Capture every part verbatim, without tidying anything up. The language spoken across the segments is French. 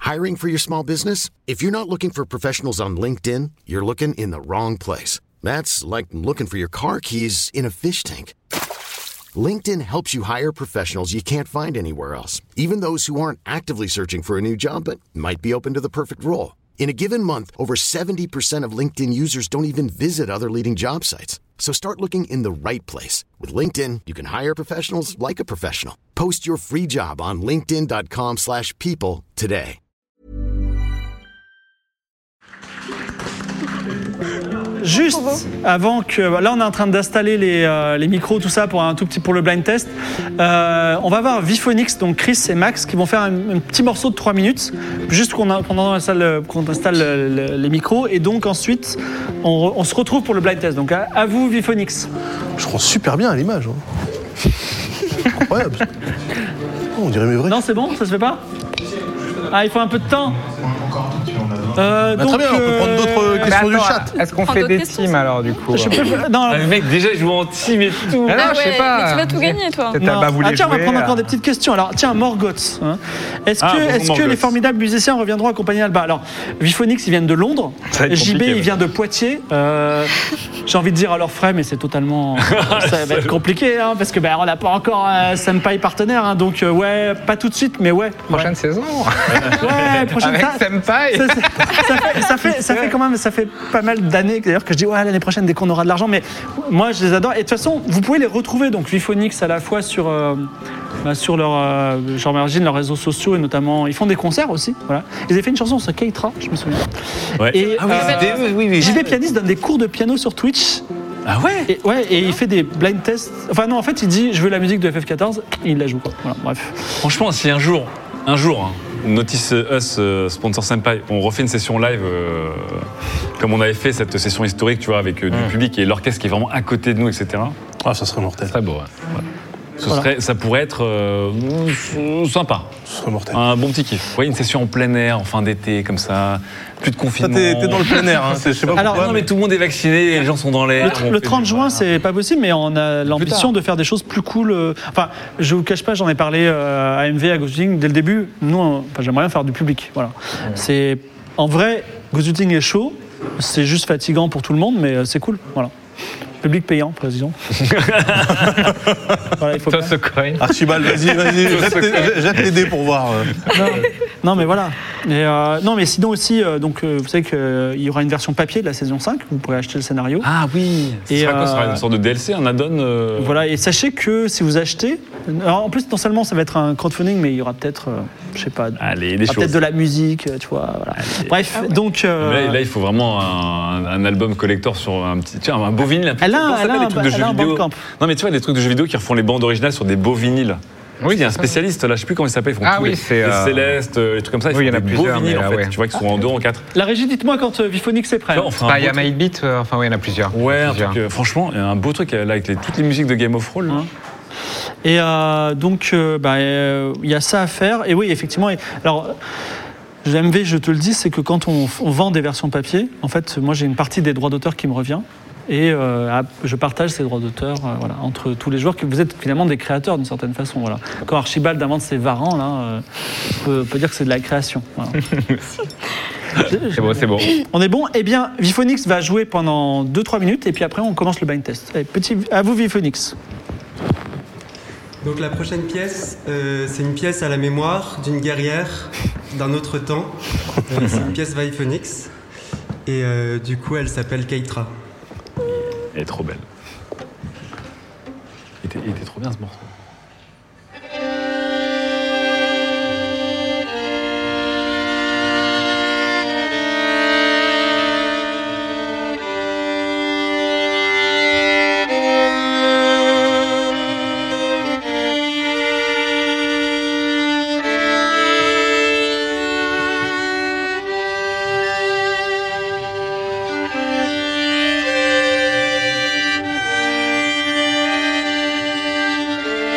Hiring for your small business? If you're not looking for professionals on LinkedIn, you're looking in the wrong place. That's like looking for your car keys in a fish tank. LinkedIn helps you hire professionals you can't find anywhere else, even those who aren't actively searching for a new job but might be open to the perfect role. In a given month, over seventy percent of LinkedIn users don't even visit other leading job sites. So start looking in the right place. With LinkedIn, you can hire professionals like a professional. Post your free job on linkedin dot com slash people today. Juste avant que... Là, on est en train d'installer les, euh, les micros, tout ça, pour un tout petit pour le blind test. Euh, on va voir Viphonix, donc Chris et Max, qui vont faire un, un petit morceau de trois minutes, juste qu'on a, pendant la salle, qu'on installe le, le, les micros. Et donc, ensuite, on, on se retrouve pour le blind test. Donc, à, à vous, Viphonix. Je rends super bien à l'image. Hein. Incroyable. Oh, on dirait mes vrais. Non, c'est bon, ça se fait pas? Ah, il faut un peu de temps. Euh, bah, donc, très bien, on peut prendre d'autres euh, questions attends, du chat. Est-ce qu'on fait des teams alors du coup? Je peux... Non, Ah, le mec, déjà, il joue en team et tout. Ah non, Ah je sais ouais, pas. mais tu vas tout gagner, toi. Peut-être Non. elle va vous les Ah, tiens, on va jouer, prendre encore euh. des petites questions. Alors, tiens, Morgoth. Hein. Est-ce que, Ah, bonjour, est-ce que Morgoth. les formidables musiciens reviendront accompagner Alba? Alors, Viphonix, ils viennent de Londres. Ça va être J B, compliqué, il ouais. vient de Poitiers. Euh, j'ai envie de dire à leurs frais, mais c'est totalement. Ça va être compliqué, hein, parce que ben, on n'a pas encore un Senpai partenaire. Hein, donc, euh, ouais, pas tout de suite, mais ouais. Prochaine ouais. saison. Ouais, prochaine Avec ça- Senpai. ça, ça, ça fait, ça, fait, ça fait quand même ça fait pas mal d'années d'ailleurs que je dis ouais l'année prochaine dès qu'on aura de l'argent, mais moi je les adore et de toute façon vous pouvez les retrouver donc Viphonix à la fois sur euh, bah, sur leur euh, j'imagine leurs réseaux sociaux et notamment ils font des concerts aussi, voilà. Ils avaient fait une chanson sur Keitra, je me souviens. Ouais. Et Ah oui, euh, c'était eux, oui, oui. J B Pianiste donne des cours de piano sur Twitch. Ah ouais. Et, ouais, et il fait des blind tests. Enfin non, en fait il dit je veux la musique de F F quatorze et il la joue quoi. Voilà, bref. Franchement, si un jour, un jour, hein, Notice Us, euh, sponsor Senpai, on refait une session live euh, comme on avait fait cette session historique, tu vois, avec euh, du Mm. public et l'orchestre qui est vraiment à côté de nous, et cetera. Ah, ça serait mortel. Très beau, ouais. Ouais. Ce Voilà. serait, ça pourrait être euh, sympa, Ça serait mortel. un bon petit kiff. Ouais, une session en plein air, en fin d'été, comme ça, plus de Ça, confinement. t'es, t'es dans le plein air, hein. c'est- je sais pas Alors, pourquoi. non, mais tout le monde est vacciné, les gens sont dans l'air. Le, tr- on le fait trente du- juin, voilà. c'est pas possible, mais on a l'ambition tard. de faire des choses plus cool. euh, Enfin, je vous cache pas, j'en ai parlé euh, à M V, à Ghosting dès le début. Nous, on- enfin, j'aimerais bien faire du public. Voilà. C'est en vrai, Ghosting est chaud. C'est juste fatigant pour tout le monde, mais euh, c'est cool. Voilà. Public payant, président. Voilà, il faut Toi, bien- ce coin. Archibald, vas-y, vas-y, jette tes- jette tes dés pour voir. euh. non, non, mais voilà. Et, euh, non, mais sinon aussi, euh, donc, euh, vous savez qu'il y aura une version papier de la saison cinq. Vous pourrez acheter le scénario. Ah oui. Ce Et, sera quoi? Ce sera euh, une sorte de D L C, un add-on euh, Voilà, et sachez que si vous achetez, alors en plus non seulement ça va être un crowdfunding, mais il y aura peut-être, euh, je sais pas, Allez, il y des aura peut-être choses. de la musique, euh, tu vois. Voilà. Bref, donc. euh, Mais Là, là, il faut vraiment un, un album collector sur un petit, tiens, un beau vinyle. Elle a, Comment ça elle a s'appelle, un, les trucs de elle jeux a un vidéo. bandcamp. Non, mais tu vois, des trucs de jeux vidéo qui refont les bandes originales sur des beaux vinyles. Oui, il y a un spécialiste là, je sais plus comment il s'appelle. Ils font Ah tous oui, les, c'est, les euh, Célestes, euh, les trucs comme ça. Ils oui, il y font en a des beaux plusieurs, vinyles mais en là, fait. ouais. Tu vois, qui sont en deux, en quatre. La régie, dites-moi quand euh, Viphonix est prêt. Tu vois, on fera un Ah, il y a beau truc. My Beat, euh, enfin oui, il y en a plusieurs. Ouais, un Plusieurs. truc, euh, franchement, il y a un beau truc là avec les- toutes les musiques de Game of Thrones. là. Hein. Et euh, donc, euh, bah, euh, il y a ça à faire. Et oui, effectivement. et- alors, M V, je te le dis, c'est que quand on, on vend des versions papier, en fait, moi j'ai une partie des droits d'auteur qui me revient. Et euh, je partage ces droits d'auteur euh, voilà, entre tous les joueurs, que vous êtes finalement des créateurs d'une certaine façon. Voilà. Quand Archibald invente ses varans, là, euh, on, peut, on peut dire que c'est de la création. Voilà. C'est beau, c'est beau. On est bon. Eh bien, Viphonix va jouer pendant deux trois minutes et puis après on commence le blind test. Allez, petit, à vous Viphonix. Donc la prochaine pièce, euh, c'est une pièce à la mémoire d'une guerrière d'un autre temps. Euh, c'est une pièce Viphonix. Et euh, du coup, elle s'appelle Keitra. Elle est trop belle. Il était, il était trop bien ce morceau. Thank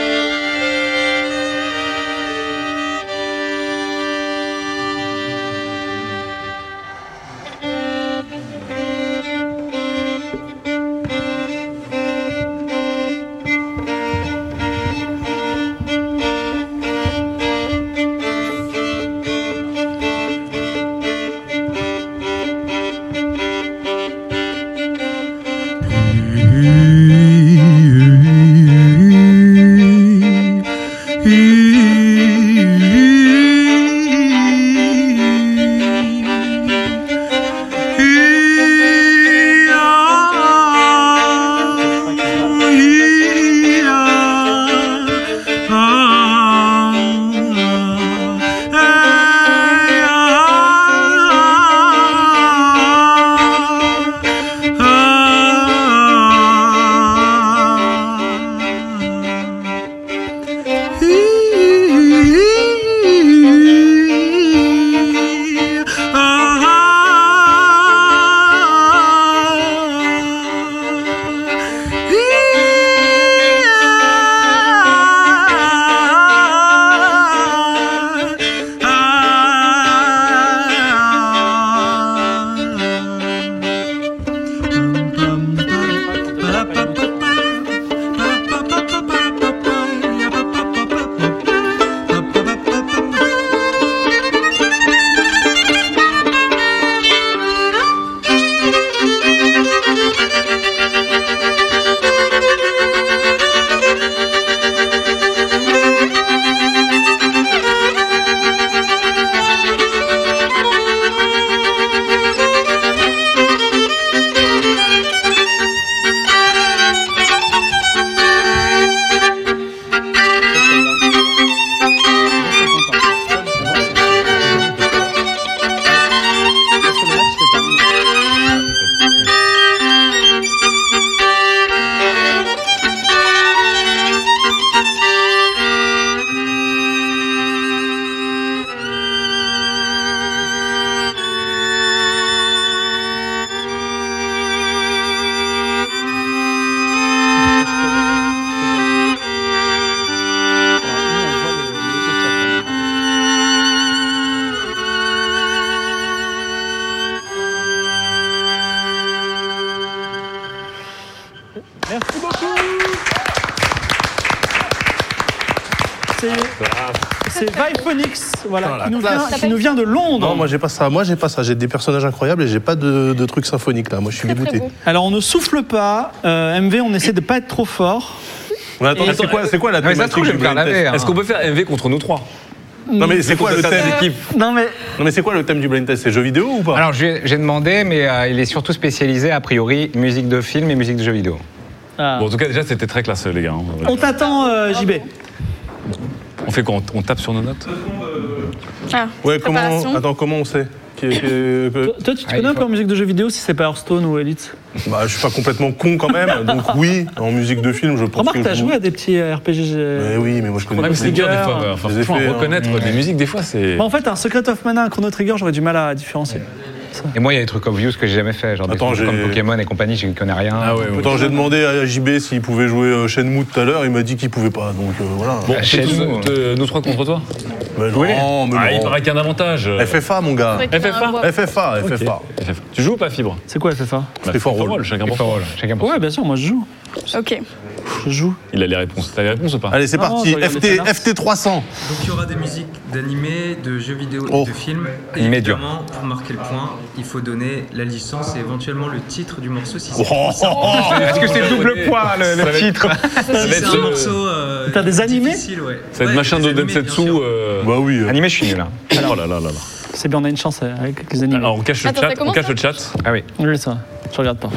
c'est Viphonix, voilà, Oh, la qui, nous classe. vient, qui nous vient de Londres. Non, moi j'ai pas ça. Moi j'ai pas ça. J'ai des personnages incroyables et j'ai pas de, de trucs symphoniques là. Moi je suis Très, très dégoûté. beau. Alors on ne souffle pas, euh, M V, on essaie de pas être trop fort. Mais attends, Et- c'est quoi, c'est quoi la Non, mais ça se thématique trouve, je vais du me faire blind test laver. hein. Est-ce qu'on peut faire M V contre nous trois? Non mais c'est quoi le Ça, thème c'est l'équipe. Non mais Non mais c'est quoi le thème du blind test? C'est jeux vidéo ou pas? Alors, j'ai j'ai demandé, mais euh, il est surtout spécialisé, a priori, musique de film et musique de jeux vidéo. ah. Bon, en tout cas, déjà, c'était très classe, les gars. hein. On t'attend, euh, J B. On fait quoi? On tape sur nos notes? Ah, Ouais, comment préparation. Attends, comment on sait Qui- qui- que- Toi, toi, tu te Ah, connais il un peu faut- en musique de jeux vidéo si c'est pas Hearthstone ou Elite? Bah, je suis pas complètement con quand même, donc oui, en musique de film, je pense Remarque, que t'as je- joué à des petits R P G. Mais oui, mais moi je connais Ouais, pas mais c'est ces dur Trigger, des fois. euh, Enfin, les franchement, effets, reconnaître hein. des musiques, des fois, c'est. Bah, en fait, un Secret of Mana, un Chrono Trigger, j'aurais du mal à différencier. Et moi, il y a des trucs obvious que j'ai jamais fait, genre des Attends, trucs comme j'ai- Pokémon et compagnie, je ne connais rien. Ah ouais, ouais. Attends, j'ai demandé à J B s'il pouvait jouer euh, Shenmue tout à l'heure, il m'a dit qu'il pouvait pas, donc euh, voilà. Bon, Ah, c'est chez tous, nous, euh, nous trois contre toi? Mais non, mais Ah, il non. paraît qu'il y a un avantage. F F A mon gars. Faudrait qu'il y ait F F A? un voix. F F A, F F A. Ok. F F. Tu joues ou pas, Fibre? C'est quoi F F A? Bah, Free for All. chacun Il pour faut soi. rôle, chacun pour Ouais, bien sûr, moi je joue. Ok. Je joue. Il a les réponses. T'as les réponses ou pas? Allez, c'est Non, parti. je regarde F les T, scénars. F T trois cents. Donc il y aura des musiques d'animés, de jeux vidéo Oh. et de films. Et Animé dur. évidemment, pour marquer le point, il faut donner la licence et éventuellement le titre du morceau si c'est Oh, oh, oh. Est-ce que c'est double poids le, Ça le va être- titre si va c'est être, un euh, morceau euh, T'as des animés difficile, ouais. C'est le Ouais, machin des de animés, bien Densetsu. sûr. euh, Bah oui. euh. Animé, je suis nul. hein. Oh là là là là. C'est bien, on a une chance euh, avec les animés. Alors, on cache le Attends, ça chat. On commence, cache là le chat. Ah oui. Oui, ça, je regarde pas.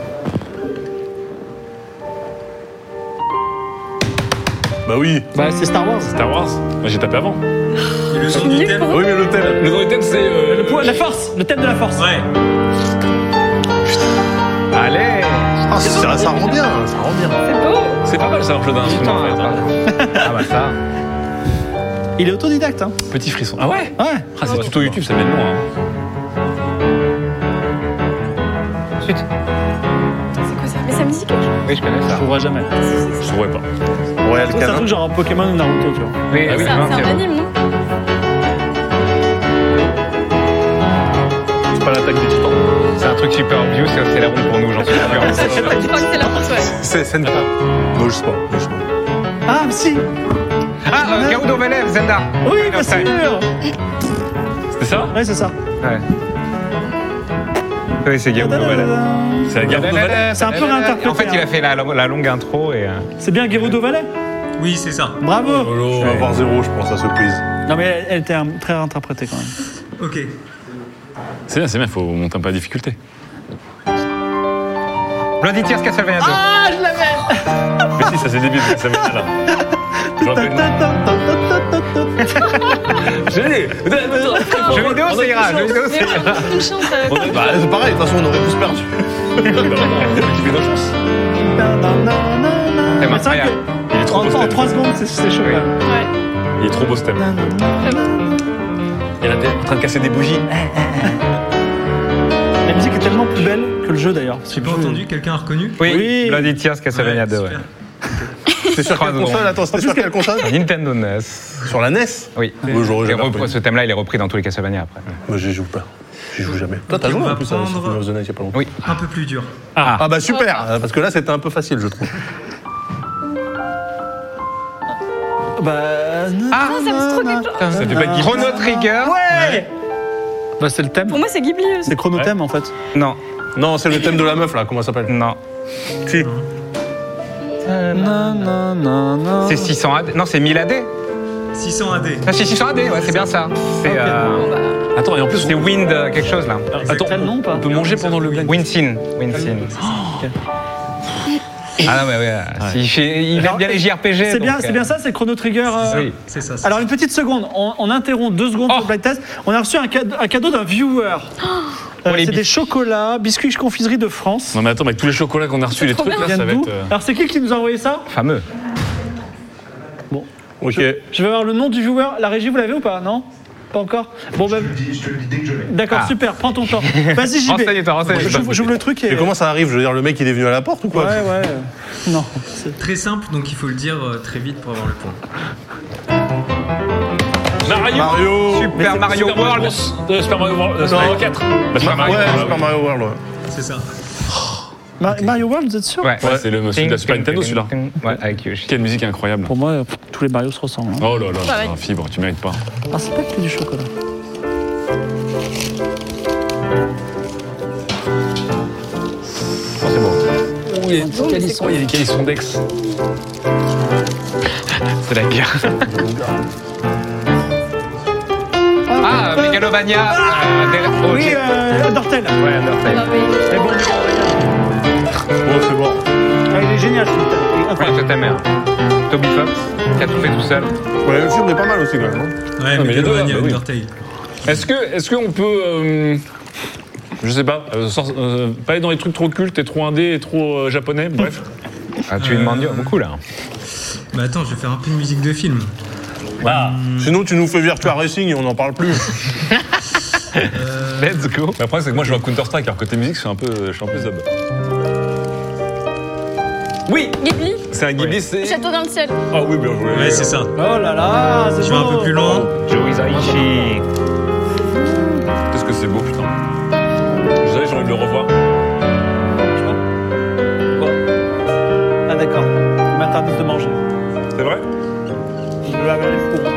Bah oui. Bah, c'est Star Wars. Star Wars. Moi, j'ai tapé avant. Et le son du thème. Oui, mais le thème. Le nom du thème, c'est. euh, Le poids- la force, le thème de la force. Ouais. Allez Ah, ça, ça rend bien, ça rend bien. C'est beau. C'est pas mal, ça, un jeu d'instrument, en fait. hein. Ah bah ça. Il est autodidacte, hein. Petit frisson. Ah ouais? Ouais. Ah, c'est tuto YouTube, ça met le nom. hein. Ensuite. C'est quoi ça? Mais ça me dit quelque chose. Oui, je connais Je ça. trouverai jamais. Je trouverais pas. Royal C'est un Canin. truc genre Pokémon ou Naruto, tu vois. Oui, Ah oui, C'est un, c'est un c'est bon. anime, non? C'est pas l'attaque des titans. C'est un truc super obvious, c'est c'est la honte pour nous, j'en suis sûr. Je crois que c'est la France, ouais. C'est Senpa. Non, je sais pas. je sais pas. Ah, mais si. Ah, euh, Gerudo Velev, Zelda. Oui, bien Ouais. sûr. C'était ça? Ouais, c'est ça. Ouais. Oui, c'est Gerudo Velev. C'est la guerre de Valais. C'est un peu réinterprété, En fait, il hein. a fait la, la longue intro et. euh, C'est bien Gerudo Valley. Oui, c'est ça. Bravo. Je vais avoir zéro, je pense, à ce quiz. Non, mais elle, elle était un- très réinterprétée quand même. Ok. C'est bien, c'est bien, il faut monter un peu la difficulté. Bloody Tears Castlevania deux. Ah, je l'avais. Mais si, ça c'est débile, ça vient là. Je rappelle- Je l'ai. Jeux vidéo, ça ira. Jeux vidéo, ça Mais ira. ouais, une chance. euh, On a- Bah, c'est pareil, de toute façon, on aurait tous perdu. Bah, non, on a multiplié nos chances. C'est Mais c'est vrai incroyable. Il est trop beau ce que en thème. trois secondes, c'est c'est chaud. Oui. quand même. Ouais. Il est trop beau ce thème. Il est en train de casser des bougies. La musique est tellement plus belle que le jeu d'ailleurs. J'ai pas entendu, quelqu'un a reconnu? Oui, Oui. Bloody Tears Castlevania deux, ouais. super. C'est sur quelle console? Attends, c'était sur quelle console? Nintendo N E S. Sur la N E S? Oui. Moi, j'aurais Et jamais repris- reconnu. ce thème-là, il est repris dans tous les Castlevania après. Moi, j'y joue pas. J'y joue jamais. Toi, t'as Ok, joué on en va plus à prendre- Symphony of the Night il y a pas longtemps. Oui. Un peu plus dur. Ah bah super, parce que là, c'était un peu facile, je trouve. Bah. Ah, ça me dit trop quelque chose. Ça fait pas de Chrono Trigger. Ouais. Bah, c'est le thème. Pour moi, c'est Ghibli aussi. C'est chronothème en fait. Non, Non, c'est le thème de la meuf, là, comment ça s'appelle? non. Si. Non, non, non, non. C'est six cents A D. Non, c'est mille A D. six cents A D. Ah, c'est six cents A D, ouais, c'est bien ça. C'est euh, Attends, et en plus, c'est Wind euh, quelque chose là. Attends, T'as le nom ou pas on peut manger pendant le blind. Windsin. Windsin. Ah non, mais ouais. si, il fait- il aime bien les J R P G. C'est bien, donc, c'est euh, bien ça, c'est Chrono Trigger. euh, Oui. C'est ça. c'est Alors une petite seconde, on, on interrompt deux secondes Oh. pour le blind test. On a reçu un cadeau, un cadeau d'un viewer. Euh, les c'est bis- des chocolats, biscuits confiserie de France. Non, mais attends, avec tous les chocolats qu'on a reçus, les trop trucs là, Ils ça viennent va d'où être. euh, Alors c'est qui qui nous a envoyé ça? Fameux. Ok. Je vais avoir le nom du viewer. La régie, vous l'avez ou pas? Non? Pas encore? Bon, ben. D'accord, Ah. super, prends ton temps. Vas-y, J B. Renseigne-toi, renseigne-toi. J'ouvre j'ouvre le truc et. Et comment ça arrive? Je veux dire, le mec, il est venu à la porte ou quoi? Ouais, ouais. Non. c'est- Très simple, donc il faut le dire euh, très vite pour avoir le point. Mario Mario! Super Mario Super Mario World. Bros. Euh, Super Mario World. euh, Super Mario quatre. Bah, Super Mario Ouais, World. Super Mario World, ouais. C'est ça. Ma- Mario World, vous êtes sûr? Ouais, Ouais, c'est le celui de la Super Nintendo, celui-là. Ouais, avec Yoshi. Quelle musique incroyable. Pour moi, pff, tous les Mario se ressemblent. hein. Oh là là, Pareil. un fibre, tu mérites pas. Ah, c'est pas que du chocolat. Oh, c'est bon. Oh, il y a des calissons, il y a des calissons d'ex. C'est la guerre. Ah, Megalovania. euh, derrière- oh, Oui, ok. euh, Undertale. Ouais, Undertale. Ah oui. C'est bon, Bon, c'est bon. ah, il est génial, ce Undertale. Il est Ouais, incroyable. c'est ta mère. Toby Fox, qui a tout fait tout seul. Ouais, le film est pas mal aussi, quand même. hein. Ouais, Non, mais les deux, Megalovania, bah oui. Undertale. Est-ce que, est-ce qu'on peut, euh, je sais pas, euh, sort- euh, pas aller dans les trucs trop cultes et trop indés et trop euh, japonais, bref. Ah, tu lui demandes beaucoup là. Bah attends, je vais faire un peu de musique de film. Ah. Sinon, tu nous fais Virtua Racing et on n'en parle plus. Let's go. Mais après, c'est que moi je joue à Counter-Strike, alors côté musique, je suis un peu, je suis un peu zob. Oui, Ghibli, c'est un Ghibli, c'est. Château dans le ciel. Ah oui, bien joué. Ouais, c'est ça. Oh là là, c'est Je vais un beau. peu plus loin. Joe Hisaishi. Qu'est-ce que c'est beau, putain. Vous savez, j'ai envie de le revoir. Quoi? Ah d'accord, il m'interdit de manger. C'est vrai? Je vais avoir les courants.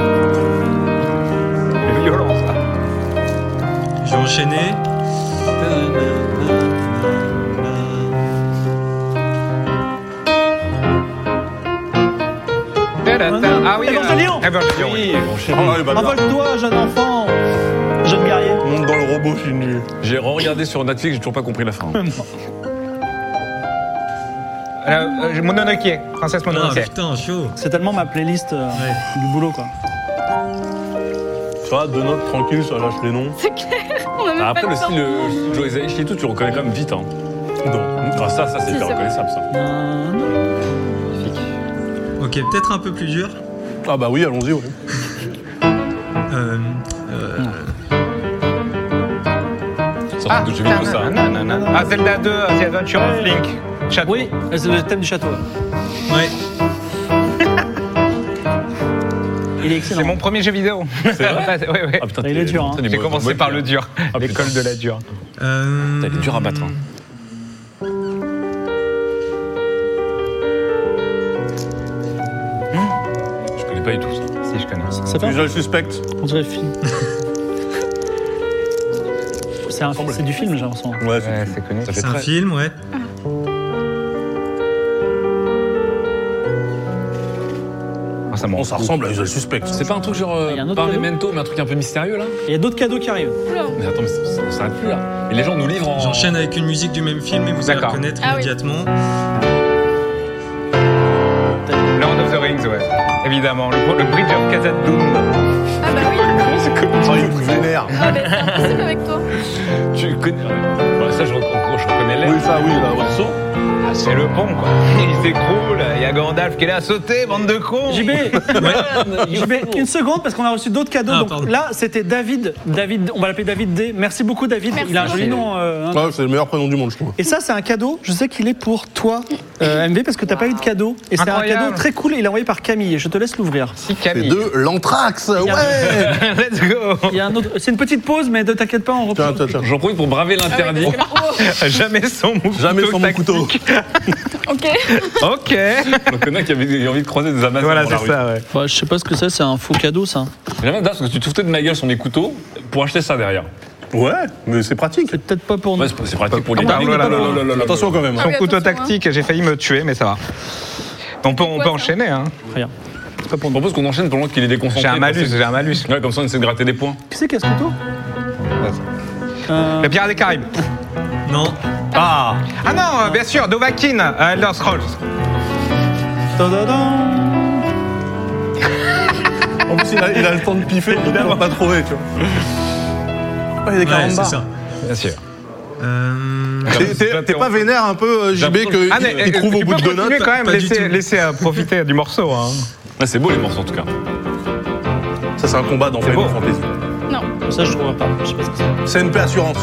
C'est violent ça. Je vais enchaîner. Ah oui, Evangelion. euh, Evangelion, oui. Ah, les bâtards. Envole-toi, jeune enfant, jeune guerrier. Monte dans le robot, je suis nul. J'ai regardé sur Netflix, j'ai toujours pas compris la fin. Euh, euh, Mononoke, Princesse Ah Mononoke. putain, chaud. C'est tellement ma playlist euh, Ouais. du boulot, quoi. Ça va, deux notes tranquilles, ça lâche les noms. C'est clair. On a même Ah, après, pas le le temps. style euh, Joe Hisaishi et tout, tu le reconnais quand même vite. Hein. Non. Ah, ça, ça, c'est Si, hyper c'est reconnaissable, ça. Ok, peut-être un peu plus dur. Ah bah oui, allons-y, ouais. Euh, euh, Ça sort de jeux vidéo, ça. nanana. Ah, Zelda deux, The Adventure of Link. Château. Oui, c'est le thème du château. là. ouais. Il est excellent. C'est mon premier jeu vidéo. C'est vrai. Ouais, ouais. Ah, putain, Il t'es- est dur, hein. putain, des J'ai mots- commencé mots- par le dur. Ah, L'école putain. de la dure. Euh, Putain, il est dur à battre. Hein. Je connais pas du tout ça. Si, je connais. Ça fait un- Visual Suspect. On dirait le film. C'est un- c'est du film, j'ai l'impression. Ouais, c'est Ouais, c'est connu. Ça fait C'est un très. film, ouais. Oh, ça m'en Bon, ça ressemble à Visual Suspect. C'est pas un truc genre euh, Il y a un autre pas cadeau Memento, mais un truc un peu mystérieux là. Il y a d'autres cadeaux qui arrivent. Oula. Mais attends, mais ça, ça, ça s'arrête plus là. Et les gens nous livrent en. J'enchaîne avec une musique du même film et vous allez D'accord. reconnaître Ah oui. immédiatement. Lord of the Rings, ouais. Évidemment. Le, le Bridge of Khazad-dûm. Ah bah oui. Oh, il me vénère. Ah bah c'est impossible avec toi. Tu connais. Ouais, ça, je, reconnais- je reconnais l'air. Oui, ça, oui, là, ouais. Saut. Ah, c'est le pont, quoi. Il s'écroule. Il y a Gandalf qui est là à sauter, bande de cons. J B, J B, une seconde parce qu'on a reçu d'autres cadeaux. Ah, Donc pardon. là, c'était David. David, on va l'appeler David D. Merci beaucoup, David. Merci. Il a un joli nom. euh, hein. Ouais, c'est le meilleur prénom du monde, je trouve. Et ça, c'est un cadeau. Je sais qu'il est pour toi, euh, M V, parce que t'as pas eu de cadeau. Et c'est un Incroyable. cadeau très cool. Et il est envoyé par Camille. Je te laisse l'ouvrir. Si, C'est Camille. de l'anthrax, ouais. Let's go. Il y a un autre. C'est une petite pause, mais ne t'inquiète pas, on reprend. Tiens, tiens, tiens. J'en profite pour braver l'interdit. Jamais son couteau. Jamais sans mon couteau. Ok. Ok. On connaît qui avait envie de croiser des amas. Voilà, dans la c'est rue. ça, ouais. Bah, je sais pas ce que c'est. C'est un faux cadeau, ça. J'aime bien parce que tu te foutais de ma gueule sur mes couteaux pour acheter ça derrière. Ouais, mais c'est pratique. C'est peut-être pas pour nous. Ouais, c'est c'est pratique pour les Ah, voilà, là, là, là, là, là. Attention quand même. Ah Son oui, couteau attention, tactique, j'ai failli me tuer, mais ça va. On peut, on quoi, peut ça enchaîner, hein. Rien. C'est pas pour Je nous. propose qu'on enchaîne pendant qu'il est déconcentré. J'ai un malus, Comme ça- j'ai un malus. Ouais, comme ça on essaie de gratter des points. Qui c'est qui a ce couteau euh, Le Pirate des Caraïbes. Non. Ah. Ah non, euh, bien sûr, Dovahkiin, euh, Elder Scrolls. tadadam. En plus, il a, il a le temps de piffer, il n'a pas trouvé, tu vois. Ouais, il y a des Ouais, quarante c'est barres. ça. Bien sûr. Euh, T'es- T'es t'es pas vénère un peu, euh, J B, qu'il Ah, mais, euh, trouve au tu bout peux de deux continuer notes quand même, Pas du laisser, tout. laisser euh, profiter du morceau. Hein. Ouais, c'est beau les morceaux en tout cas. Ça, c'est un combat dans C'est Final beau. Fantasy. Non. Ça, je trouverai pas. Je sais pas ce que c'est. C N P Assurance.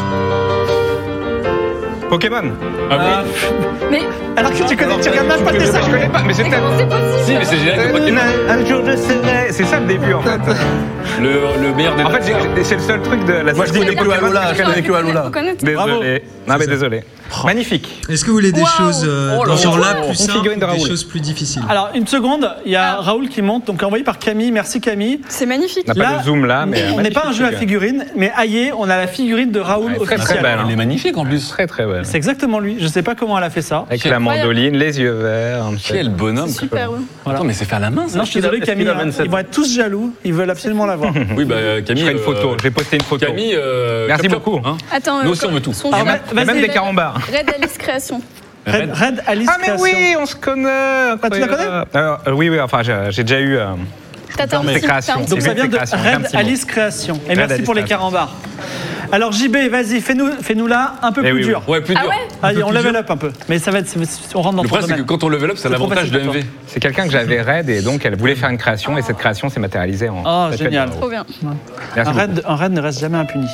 Pokémon. Ah Ah, Mais, alors que tu connais, tu regardes même pas le dessin. Je connais pas, mais c'est mais peut-être. comment c'est possible Si, mais c'est génial. Un jour je serai. C'est ça le début en fait. Le, le meilleur des En fait, danseurs. j'ai- c'est le seul truc de la Moi, je série connais que Alola, je connais que Alola. Faut connaître. Désolé. Non, mais désolé. Magnifique. Est-ce que vous voulez des Waouh. choses euh, Oh là dans ce là. genre-là Une plus simples figurine de ou des Raoul. choses plus difficiles? Alors, une seconde, il y a Ah. Raoul qui monte, donc envoyé par Camille. Merci Camille. C'est magnifique. On n'a pas Là, de zoom là, mais. on n'est pas un jeu à figurines, mais aïe, on a la figurine de Raoul Ouais, très, officielle. très belle. Elle est magnifique en plus. Très très belle. C'est exactement lui. Je sais pas comment elle a fait ça. Avec la mandoline, les yeux verts. un Quel bonhomme. Super. ouais. Voilà. Attends, mais c'est fait à la main ça. Non, je suis désolé, Est-ce qu'il Camille. a hein. vingt-sept? Ils vont être tous jaloux. Ils veulent absolument l'avoir. Oui, bah euh, Je Camille. ferai une photo. euh, Je vais poster une photo. Camille. euh, Merci Chop Chop, beaucoup. hein. Attends, Nous euh, aussi, on veut tout. son Ah, jeu- bah, Il y a même vas-y. des carambars. Red Alice Création. Red, Red Alice Ah mais Création. oui, on se connaît. Ah, tu la connais Euh, euh, Oui, oui. Enfin, j'ai j'ai déjà eu. euh, T'as un Des petit- créations. t'as un petit- Donc J'ai ça vu vient tes de créations, j'ai un Red petit mot. Alice Création. Et Red merci Alice pour les Création. carambars. Alors J B, vas-y, fais-nous fais -nous là un peu Eh plus oui, dur. Ouais, plus Ah dur. ouais Allez, on level up un peu. Mais ça va être, on rentre dans Le ton problème, c'est que domaine. quand on level up, c'est C'est trop l'avantage de facile pour M V. C'est quelqu'un que j'avais raid et donc elle voulait faire une création et cette création s'est matérialisée en. Oh, statuette génial. de Raoul. Trop bien. Merci Un beaucoup. raid, un raid ne reste jamais impuni.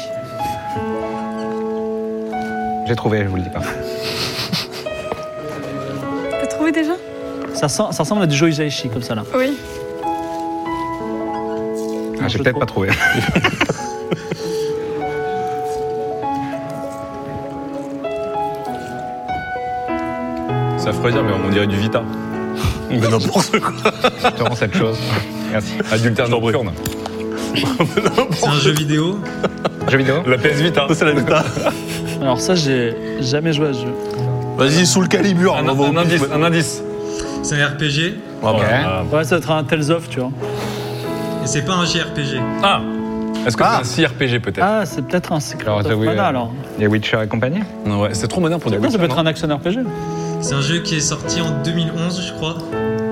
J'ai trouvé, je vous le dis pas. T'as trouvé déjà? Ça, sent- ça ressemble à du Joe Hisaishi comme ça là. Oui. Ah, J'ai je peut-être trouve. pas trouvé. Ça ferait dire, mais on dirait du Vita. Mais n'importe quoi. C'est vraiment cette chose. Merci. Adultère nocturne. C'est un jeu vidéo. Jeu vidéo. La P S Vita. C'est la Vita. Alors ça, j'ai jamais joué à ce jeu. Vas-y, sous le calibre. Un, on va au un pif. indice, un indice. C'est un R P G. Ah, bah. Ah. Ouais, ça doit être un Tales of, tu vois. Et c'est pas un J R P G. Ah. Est-ce que Ah. c'est un C R P G peut-être? Ah, c'est peut-être un Secret Alors, of t'as vu, Mana euh, alors. Les Witcher et compagnie. Non, ouais, c'est trop moderne pour du Non, ça Witcher, peut être non un action R P G. C'est un jeu qui est sorti en deux mille onze, je crois.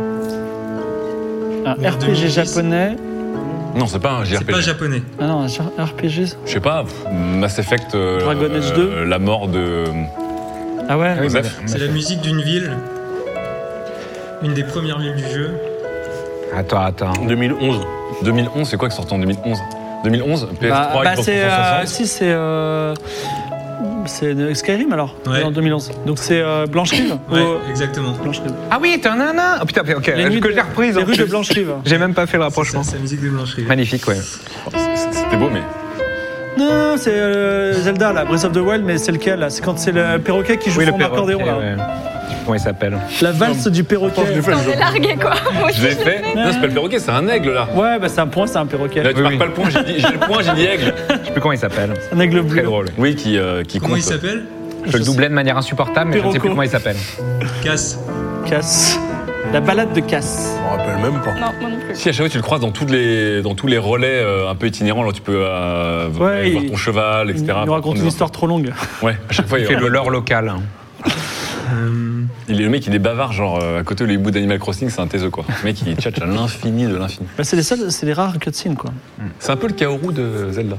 Un Ou en R P G deux mille dix. japonais. Non, c'est pas un C'est pas J R P G. japonais. Ah non, un R P G. Je sais pas, pff, Mass Effect. euh, Dragon Age euh, deux. La mort de. Ah ouais. Ah oui, Joseph. bah, C'est la musique d'une ville. Une des premières villes du jeu. Attends, attends. deux mille onze. deux mille onze, c'est quoi qui est sorti en deux mille onze deux mille onze P S Bah, trois, bah, Xbox c'est trois cent euh, soixante. si c'est euh, c'est de Skyrim alors. Ouais. En deux mille onze. Donc c'est euh, Blanche-Rive. Ouais, ou- exactement. Blanche-Rive. Ah oui, t'es un nana. Oh putain, ok. Les nuits Que de- j'ai reprise. Les en rues de plus. Blanche-Rive. J'ai même pas fait le C'est rapprochement. ça, c'est la musique de Blancherie. Magnifique, ouais. C'était beau, mais. Non, c'est euh, Zelda là, Breath of the Wild, mais c'est lequel là? C'est quand c'est le perroquet qui joue Oui, le son perroquet, accordéon là. ouais. Comment il s'appelle? La valse du perroquet. Je l'ai fait, le On jeu. est largué quoi. Moi aussi, Je l'ai je l'ai fait. Non, c'est pas le perroquet, c'est un aigle là. Ouais, bah c'est un point, c'est un perroquet. Là, tu Oui, marques oui. pas le point, j'ai dit- j'ai le point, j'ai dit aigle. Je sais plus comment il s'appelle. Un aigle bleu. Très drôle. Oui, qui, euh, qui Comment compte. il s'appelle? Je le doublais de manière insupportable, mais je ne sais plus Perroco. comment il s'appelle. Casse. Casse. La balade de Casse. Je me rappelle même pas. Non, moi non plus. Si à chaque fois tu le croises dans, toutes les, dans tous les relais euh, un peu itinérants, là tu peux euh, Ouais, aller voir il- ton cheval, et Il cetera. nous raconte une histoire trop longue. Ouais, à chaque fois Il il, fait le lore local. Euh, il est le mec il est bavard, genre euh, à côté le hibou d'Animal Crossing, c'est un taiseux quoi. Le mec il tchatche à l'infini de l'infini. Bah, c'est les seuls, c'est les rares cutscenes quoi. C'est un peu le Kaoru de Zelda.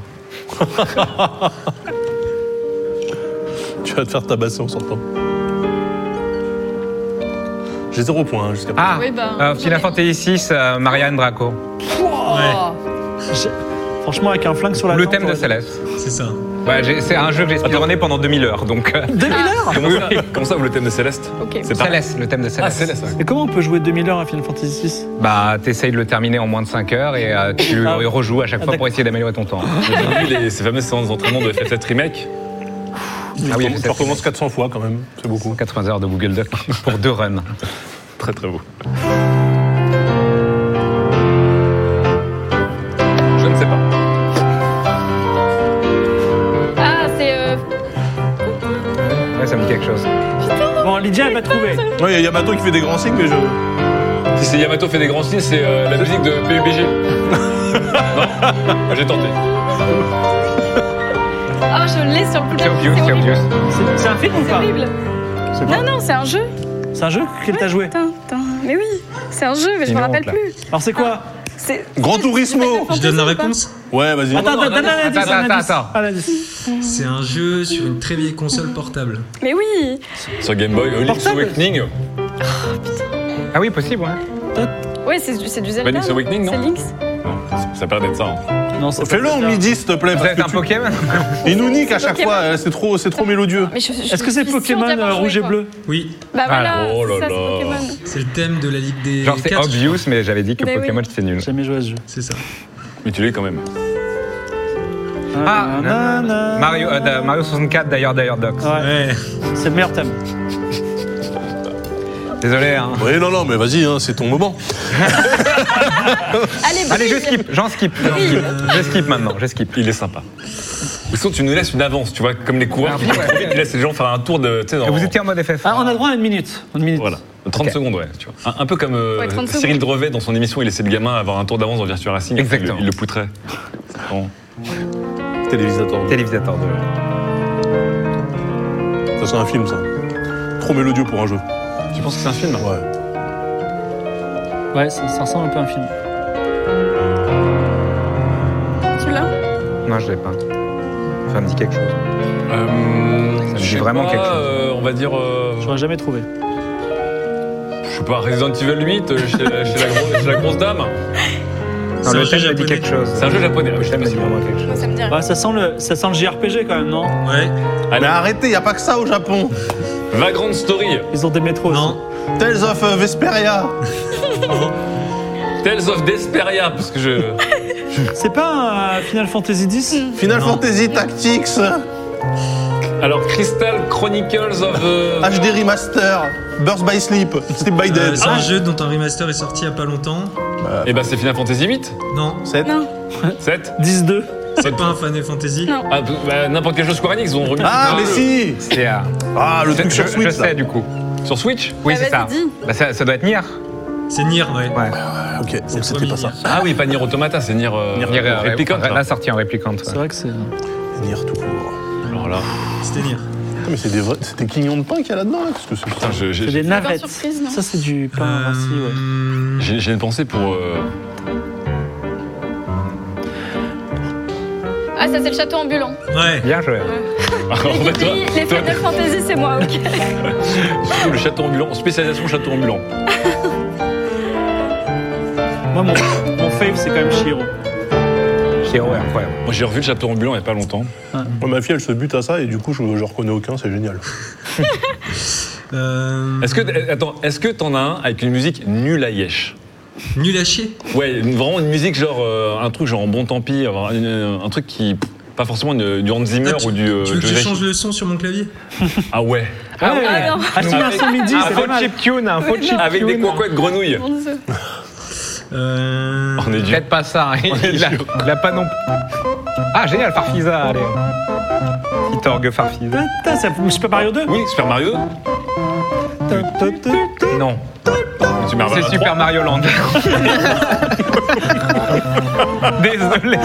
Tu vas te faire tabasser en sortant. J'ai zéro point hein, jusqu'à Ah, Oui, bah, euh, Final Fantasy six, euh, Marianne Draco. Oh. J'ai- Franchement, avec un flingue sur la Le tempe, thème de j'aurais- Céleste. c'est ça. Ouais, j'ai- c'est un jeu que j'ai speedrunné pendant deux mille heures, donc... euh, deux mille heures. Comment ça, comment ça vous le thème de Céleste Ok. C'est pas Céleste, le thème de Ah Céleste. Céleste, ouais. Et comment on peut jouer deux mille heures à Final Fantasy six? Bah, t'essayes de le terminer en moins de cinq heures et euh, tu Ah. rejoues à chaque Ah, fois pour d'accord. essayer d'améliorer ton temps. J'ai vu les- ces fameuses séances d'entraînement de F F sept Remake. Ah oui, Tu recommences quatre cents fois quand même. C'est beaucoup. quatre-vingts heures de Google Doc pour deux runs. Très très beau. Je ne sais pas. Ah, c'est. euh, Ouais, ça me dit quelque chose. Bon, Lydia, elle va trouver. Ouais, il y a Yamato qui fait des grands signes, mais je. Si c'est Yamato fait des grands signes, c'est euh, la musique de P U B G. Non J'ai tenté. Ah, je l'ai sur le coup de C'est la obvious, c'est c'est horrible. obvious. C'est c'est un film ou C'est pas? horrible. Non, non, c'est un jeu. C'est un jeu qu'elle t'a joué. Putain, putain. Mais oui, c'est un jeu, mais je Une me rappelle honte, là. plus. Alors c'est quoi? C'est. Grand Turismo. Je donne la réponse. Ouais, vas-y. Attends, attends, donne un indice, attends, un attends, indice. attends. Un indice. C'est un jeu sur une très vieille console portable. Mais oui. Sur Game Boy, euh, Link's Portable. Awakening. Ah oui, possible, ouais. Ouais, c'est c'est du Zelda. Link's non Awakening, non C'est Link's. Non, ça perd d'être ça. hein. Non, c'est Fais-le en midi, s'il te plaît. Vous parce êtes que un tu- Pokémon? Il nous nique à chaque Pokémon. fois. euh, C'est trop, c'est trop mélodieux. Mais je- je- Est-ce que c'est je suis sûre Pokémon d'y avoir euh, joué, rouge et quoi. bleu? Oui, Bah voilà. Oh là c'est ça, là. c'est Pokémon. c'est le thème de la Ligue des Genre c'est quatre. obvious, mais j'avais dit que Mais oui. Pokémon c'était nul. J'ai jamais joué à ce jeu. C'est ça. Mais tu l'as eu quand même. Ah, Na, na, na, Mario, euh, na. Mario soixante-quatre, d'ailleurs, d'ailleurs, Docs. Ouais, Ouais. c'est le meilleur thème. Désolé, hein. Oui, non, non, mais vas-y, hein, c'est ton moment. Allez, Allez, je brille. skip, j'en skip. j'en skip. Je skip maintenant, je skip. Il est sympa. Ou sinon, tu nous laisses une avance, tu vois, comme les coureurs Ah, qui ouais, courent trop ouais. vite, tu laisses les gens faire un tour de. Tu sais, dans- Vous étiez en mode F F. Ah, on a le droit à une minute. Une minute. Voilà, trente Ok. secondes, ouais. Tu vois. Un, un peu comme euh, Ouais, trente Cyril secondes. Drevet dans son émission, il laissait le gamin avoir un tour d'avance dans Virtua Racing. et puis Exactement. Il, le- il le poutrait. Bon. Télévisateur. Télévisateur de. Ça, c'est un film, ça. Trop mélodieux pour un jeu. Tu penses que c'est un film? Ouais. Ouais, ça, ça ressemble un peu à un film. Tu l'as? Non, je l'ai pas. Ça me dit quelque chose. Euh, me dit je sais vraiment pas, quelque chose. euh, on va dire. euh, J'aurais jamais trouvé. je sais pas, Resident Evil huit euh, chez, la, chez la gros- chez la grosse dame. Non, C'est le un thème jeu me dit japonais. quelque chose. C'est un jeu japonais. Le Je sais thème pas me si dit vraiment quelque chose. Moi, ça me dit rien. Ouais, ça sent le, ça sent le J R P G quand même, non? Ouais. Allez, Mais arrêtez, y a pas que ça au Japon. Vagrant Story, Ils ont des métros Non. Tales of euh, Vesperia. Tales of Desperia, parce que je. aussi. C'est pas un Final Fantasy X? Final Non. Fantasy Tactics. Alors, Crystal Chronicles of. euh, H D Remaster. Burst by Sleep. Sleep by Euh, Dead. c'est un jeu dont un remaster est sorti il y a pas longtemps. Eh ben, c'est Final Fantasy huit, Non, sept. Non, sept. dix deux. c'est pas un Final Fantasy. Non. Ah, bah, n'importe quel jeu Square Enix, ils ont remis. Ah, tout mais le- si. C'est. euh, Ah, le je- truc sur je, Switch, je sais, là. du coup. Sur Switch. Oui, Bah, c'est ça. vas-y, dis. Bah, ça. Ça doit être Nier. C'est Nier, ouais. Ouais. Ah, ok, donc le c'était premier pas ça. Nier. Ah oui, pas Nier Automata, c'est Nier, euh, Nier, euh, Replicant. ouais, là. la sortie en Replicant. C'est Ouais. vrai que c'est. Nier tout court. Alors là, C'était Nier. Ah, mais c'est des vrais... c'est des quignons de pain qu'il y a là-dedans, là. Qu'est-ce que c'est? putain, je- C'est j'ai des navettes. surprise, non Ça, c'est du pain rassis, ouais. Euh, j'ai- j'ai une pensée pour. euh, Ah, ça, c'est le château ambulant. Ouais. Bien joué. en fait, Les, toi, les toi, Final Fantasy, c'est moi, ok. surtout le château ambulant, spécialisation château ambulant. Moi, mon, mon fave, c'est quand même Shiro. Shiro est incroyable. Moi, j'ai revu le château ambulant il y a pas longtemps. Moi, ma fille, elle se bute à ça et du coup, je, je reconnais aucun, c'est génial. Euh, Est-ce que, eh, attends, est-ce que t'en as un avec une musique nulle à Yesh? Nul à chier. Ouais, une- vraiment une musique genre euh, un truc genre en bon tant pis, avoir une- un truc qui pas forcément une- du Hans Zimmer Ah, tu, ou du. euh, tu veux que du je Reich. change le son sur mon clavier? Ah ouais. Ah ouais, Ah non. acheter un son midi, Un c'est faux pas mal. chiptune, un faux chiptune. Avec des cocottes grenouilles. Mon Dieu. Euh... On est dur. Faites pas ça, hein. il, a, il a pas non Ah, génial, Farfisa, allez. Petit orgue Farfisa. Putain, c'est Super Mario deux? Oui, Super Mario. Non, Super c'est Mario Super Mario Land. Désolé.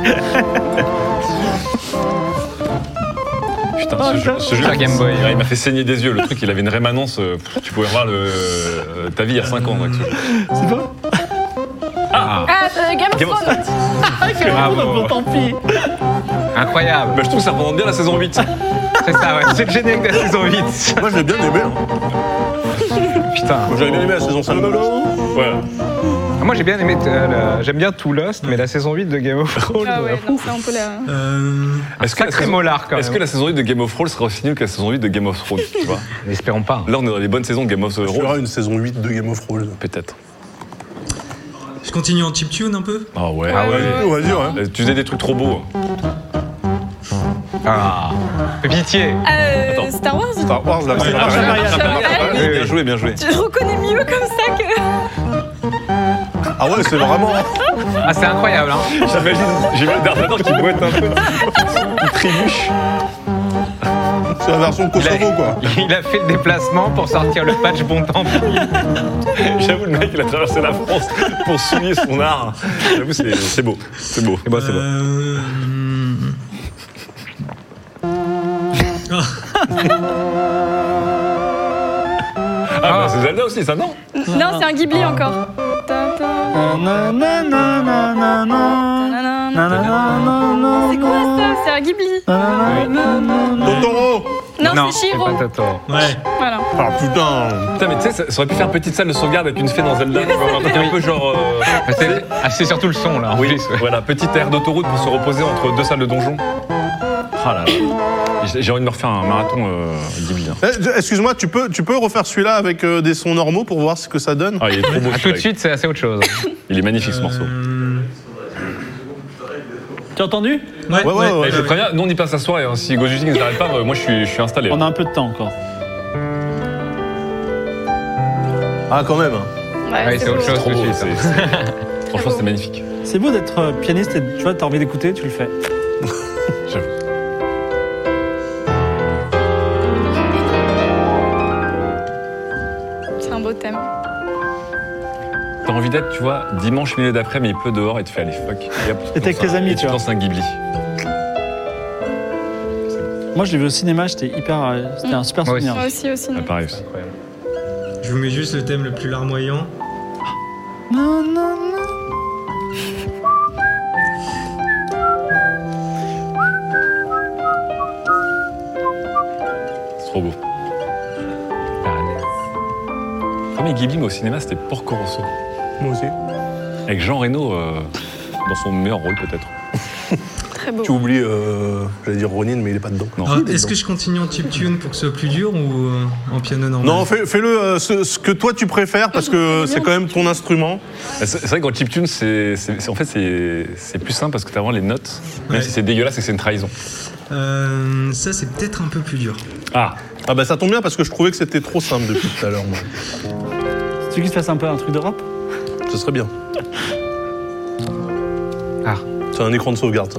Putain, Oh, ce jeu, ce jeu Super Game Boy. il m'a fait saigner des yeux. Le truc, il avait une rémanence. euh, pff, tu pouvais voir le, euh, ta vie il y a cinq ans avec ce jeu. C'est quoi? Ah, Ah, euh, Game of Game of Thrones. bravo. Tant pis. Incroyable. Bah, je trouve que ça représente bien la saison huit. C'est ça, ouais. C'est le générique de la saison huit. Moi, je l'ai bien aimé. Hein. Putain. Moi, j'avais bien aimé la saison cinq. Voilà. Moi, j'ai bien aimé. euh, la- J'aime bien tout Lost, mais la saison huit de Game of Thrones. Ah ouais, non, c'est un peu la... Euh... Est-ce que, la Sacré saison- molar, quand est-ce que même. la saison huit de Game of Thrones sera aussi nulle que la saison huit de Game of Thrones, tu vois? N'espérons pas. Là, on est dans les bonnes saisons de Game of Il y Thrones. aura une saison huit de Game of Thrones. Peut-être. Je continue en chiptune un peu. Ah ouais. Ah ouais. On va dire, hein. Euh, Tu faisais des trucs trop beaux. Ah. Pitié. Euh, Attends. Star Wars. Star Wars, là, Ouais. c'est Ah, pas ouais, mal. Ah, bien, ouais. bien joué, bien joué. Je reconnais mieux comme ça que... Ah ouais, c'est vraiment. Ah, c'est incroyable, hein. J'imagine, j'ai vu le Dark qui boite un peu. Il trébuche. C'est la version Il a, Kosovo, quoi. il a fait le déplacement pour sortir le patch bon temps. J'avoue, le mec, il a traversé la France pour souligner son art. J'avoue, c'est c'est beau. C'est beau. C'est beau, c'est beau. Euh... Ah, bah, c'est Zelda aussi, ça, non? Non, c'est un Ghibli encore. Ta, ta, Nananananana. nanana. Nanananana. C'est quoi ça? C'est un Ghibli. Totoro. Non, Non, c'est Shiro. pas Totoro. Ouais. Voilà. Ah putain. Putain, mais tu sais, ça, ça aurait pu faire petite salle de sauvegarde avec une fée dans Zelda. Un truc un peu genre. euh, Mais c'est- Ah, c'est surtout le son, là. en Oui, plus, ouais. voilà, petite aire d'autoroute pour se reposer entre deux salles de donjon. Ah là là. J'ai j'ai envie de me refaire un marathon euh, Ghibli. hein. Eh, Excuse-moi, tu peux, tu peux refaire celui-là avec euh, des sons normaux pour voir ce que ça donne? Ah, il est trop beau. Ah, tout celui-là. de suite, c'est assez autre chose. Il est magnifique ce morceau. Euh... Tu as entendu? Ouais, ouais, ouais. Eh, je préviens, nous on y passe la soirée. Hein. Si Ghost Shooting n'arrive pas, euh, moi je suis, je suis installé. On a un peu de temps encore. Ah, quand même. Ouais, c'est beau. autre chose Trop tout de beau, suite. c'est- c'est- Franchement, c'est magnifique. C'est beau d'être euh, pianiste et tu vois, t'as envie d'écouter, tu le fais. J'avoue. C'est un beau thème. T'as envie d'être, tu vois, dimanche milieu d'après, mais il pleut dehors et tu fais allez fuck. Et hop, Et t'es avec tu lances tes un- amis, et tu tu vois. lances un Ghibli. Moi, je l'ai vu au cinéma, j'étais hyper. euh, C'était un super Moi aussi. souvenir. Moi aussi, aussi. Ah, non. pareil aussi. Je vous mets juste le thème le plus larmoyant. Non, non, non. C'est trop beau. Le premier Ghibli, mais au cinéma, c'était Porco Rosso. Moi aussi. Avec Jean Reno euh, dans son meilleur rôle, peut-être. Très beau. Tu oublies, euh, j'allais dire Ronin, mais il est pas dedans. Non. Alors, Il est Est-ce dedans. que je continue en chiptune pour que ce soit plus dur ou euh, en piano normal? Non, fais- fais-le euh, ce, ce que toi tu préfères parce que c'est quand même ton instrument. C'est c'est vrai qu'en chiptune, c'est, c'est- c'est- en fait, c'est, c'est plus simple parce que t'as vraiment les notes. Même Ouais. si c'est dégueulasse et que c'est une trahison. Euh, ça, c'est peut-être un peu plus dur. Ah, Ah bah ça tombe bien parce que je trouvais que c'était trop simple depuis tout à l'heure. moi. Tu veux qu'il se fasse un peu un truc de rap? Ce serait bien. Ah. C'est un écran de sauvegarde ça.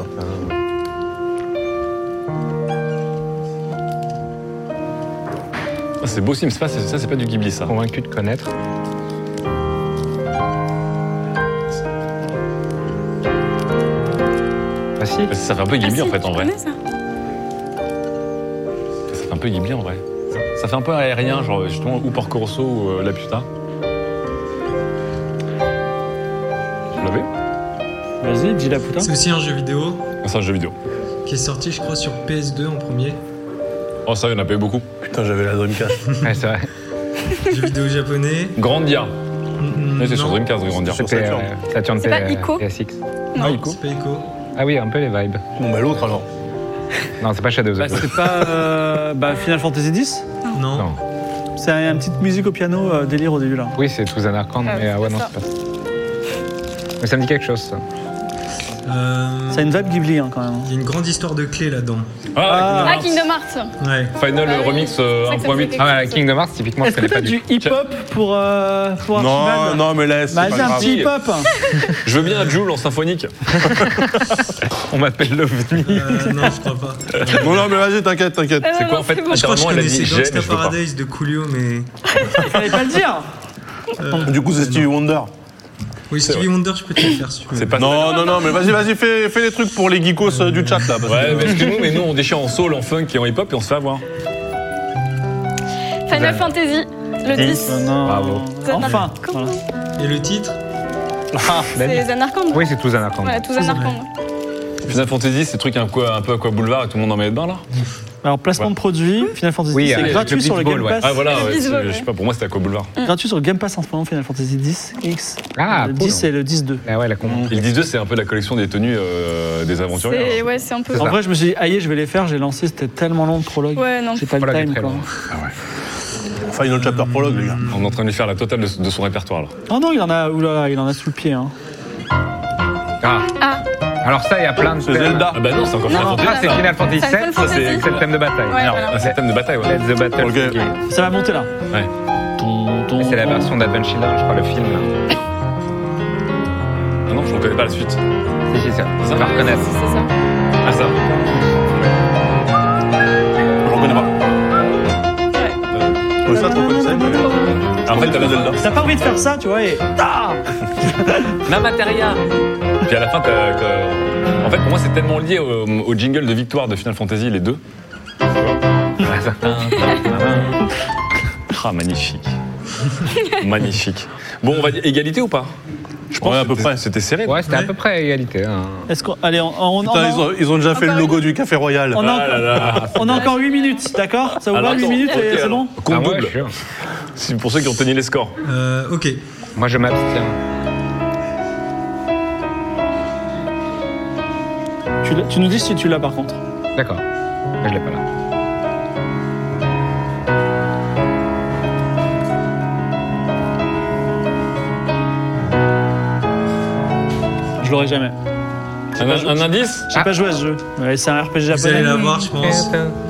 c'est beau aussi, mais c'est pas, c'est- ça, c'est pas du Ghibli, ça. Convaincu de connaître. Ah si. Ça fait un peu Ah, Ghibli, si, en fait, tu en vrai. connais ça? Ça fait un peu Ghibli, en vrai. Ça, ça fait un peu aérien, genre justement, ou Porco Rosso ou euh, La Puta. Vous l'avez? Vas-y, dis la putain. C'est aussi un jeu vidéo Ah, c'est un jeu vidéo. qui est sorti, je crois, sur P S deux en premier. Oh, ça, il y en a pas eu beaucoup. Putain, j'avais la Dreamcast. Ouais, c'est vrai. Jeu vidéo japonais. Grandia. Mm, Ouais, c'est sur non. Dreamcast, Grandia. Sur C'était Saturn. euh, Saturn C'est pas P- Ico P S X. Non. C'est pas Ico. Ah oui, un peu les vibes. Bon bah l'autre alors. Non, c'est pas Shadows Bah, of the c'est pas euh, bah, Final Fantasy X. Non. Non. C'est un- une petite musique au piano, euh, délire au début là. Oui, c'est tous un arcane, Ah, mais ah ouais, c'est non, ça. c'est pas ça. Mais ça me dit quelque chose, ça. Euh, Ça a une vibe Ghibli hein, quand même. Il y a une grande histoire de clé là-dedans. Ah, Ah, Kingdom Hearts. Ouais. Final Ah oui, Remix euh, c'est vrai que ça un point huit. me fait Ah, quelque chose. Kingdom Hearts, typiquement, je Est-ce que connais pas t'as du du hip-hop pour, euh, pour Non, Archibald? non mais laisse. Bah, c'est pas vas-y, un grave. petit hip-hop. Je veux bien un Joule en symphonique. On m'appelle l'OVNI. Euh, non, je crois pas. Non, non mais vas-y, t'inquiète, t'inquiète. Ah, C'est non, quoi non, en fait c'est bon. Je crois que je littéralement, elle a connaissais dit j'ai, mais Gangsta je veux pas. Paradise de Coolio, mais. Fallait pas le dire. euh, Du coup c'est Stevie Wonder. Oui, Stevie Wonder, je peux te le faire si tu veux. C'est pas Non, non, non, mais vas-y, vas-y, fais, fais les trucs pour les geekos euh, du chat là. parce que- Ouais, mais excuse-nous, mais nous on déchire en soul, en funk et en hip-hop et on se fait avoir. Final Fantasy, le dix. Euh, non. Bravo. Enfin. Comment Voilà. Et le titre C'est Zanarkand. Oui, c'est tous un arcane. Voilà, tout Zanarkand. Final Fantasy, c'est le truc un peu, un peu à quoi boulevard et tout le monde en met dedans là. Alors placement de produit, Final Fantasy Oui, X, c'est avec gratuit le sur le Beach Game Ball, ouais. Pass. Ah voilà, Le ouais, bisou, c'est- ouais. je sais pas, pour moi c'était à quoi boulevard. Gratuit sur le Game Pass en ce moment, Final Fantasy X X. Ah, le cool. dix et le dix deux. Ah ouais, la con. Et le dix-deux, c'est un peu la collection des tenues euh, des aventuriers. C'est ouais, c'est un peu. En vrai, je me suis dit, aïe, je vais les faire. J'ai lancé, c'était tellement long le prologue. Ouais, non. J'ai pas le Prologue est time très quoi. long. Final Chapter Prologue, les gars. On est en train de lui faire la totale de, de son répertoire là. Oh non, il en a, oulala, il en a sous le pied. Hein. Ah. Ah. Alors ça, il y a plein de C'est thèmes. Zelda. Ah bah non, c'est encore Final Non, Fantasy. Ah, c'est Final Fantasy Final sept, Fantasy. c'est c'est le thème de bataille. Ouais, voilà. Ah, c'est le thème de bataille, ouais. Let the battle Ok. begin. Ça va monter là. Ouais. Ton, ton, C'est la version d'Advent Children, je crois, le film. Là. Ah non, je ne connais pas la suite. Si, si, ça. Ça On va reconnaître. C'est ça. Ah ça. J'en connais pas. Ouais. Ouais, ça, tu reconnais ça, mais- En fait, t'as la Zelda. T'as pas envie de faire ça, tu vois, et. Ah Ma materia. Puis à la fin, t'as. que- En fait, pour moi, c'est tellement lié au, au jingle de victoire de Final Fantasy, les deux. Ah, magnifique. Magnifique. Bon, on va dire égalité ou pas? Je pense Ouais, à que peu c'était- près. C'était serré. Ouais, c'était à Ouais. peu près à égalité. Hein. Est-ce qu'on. Allez, on, on, on, Putain, ils ont, ils ont déjà fait le Encore logo une- du Café Royal. on a, Ah là là. on a encore huit minutes, d'accord? Ça vous Alors, va, huit attends, minutes ok, et c'est alors, bon? Compte Ah ouais, double. sûr. C'est pour ceux qui ont tenu les scores. Euh, ok. Moi, je m'abstiens. Tu, l'as- tu nous dis si tu l'as par contre. D'accord. Mais je l'ai pas là. Je l'aurai jamais. Un, un indice J'ai pas joué à ce jeu. Ouais, c'est un R P G Vous japonais. allez la voir, je pense.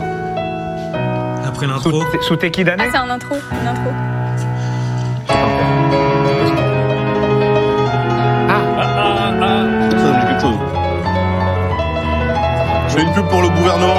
Après l'intro. Sous, sous Teki Ah, d'année c'est un intro. Une intro. Ah, ah, ah. Ça me dit quelque chose. Je fais une pub pour le gouvernement.